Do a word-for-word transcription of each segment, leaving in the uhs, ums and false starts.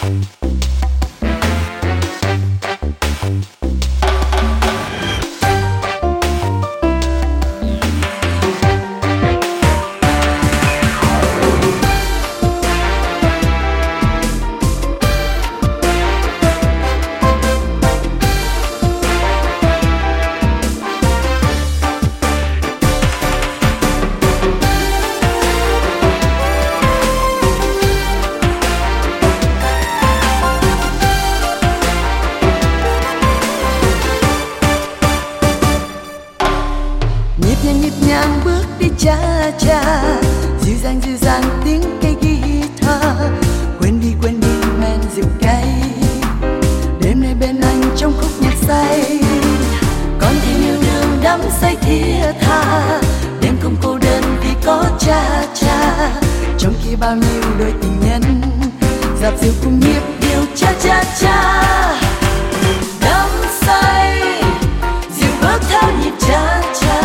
nhàng bước đi cha cha, dịu dàng dịu dàng tiếng cây guitar. Quên đi quên đi men rượu cay, đêm nay bên anh trong khúc nhạc say. Con tim yêu đương đắm say thiết tha, đêm không cô đơn vì có cha cha. Trong khi bao nhiêu đôi tình nhân dạp rượu cùng nhịp điệu cha cha cha. Đắm say dịu bước theo nhịp cha cha.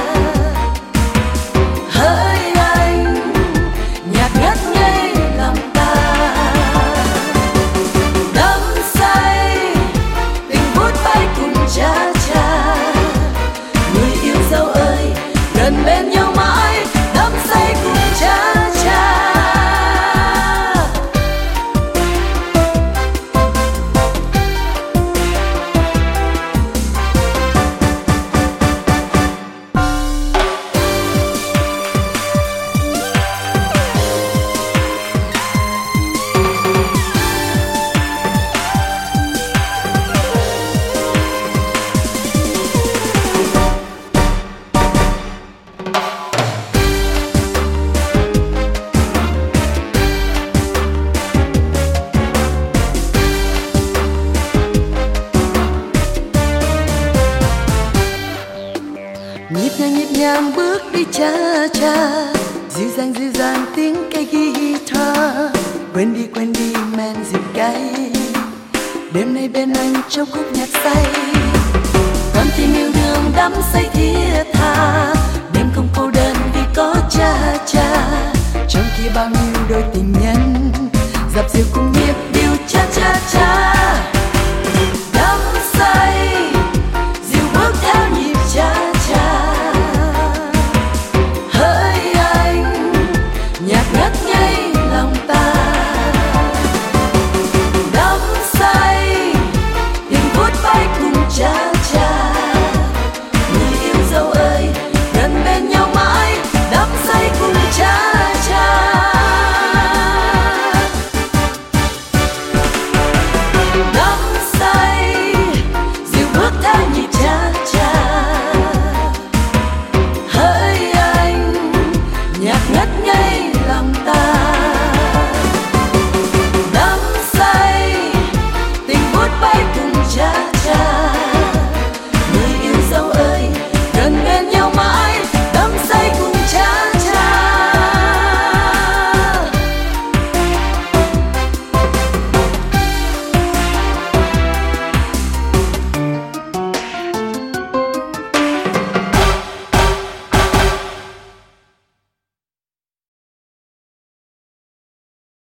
Hỡi anh nhạc ngất ngây lòng ta. Đắm say tình vút bay cùng cha cha. Người yêu dấu ơi gần bên nhau mãi, đắm say cùng cha cha. Nhịp nhàng nhịp nhàng bước đi cha cha, dịu dàng dịu dàng tiếng cây guitar. Quên đi quên đi men rượu cay, đêm nay bên anh trong khúc nhạc say. Con tim yêu đương đắm say thiết tha, đêm không cô đơn vì có cha cha. Trong khi bao nhiêu đôi tình nhân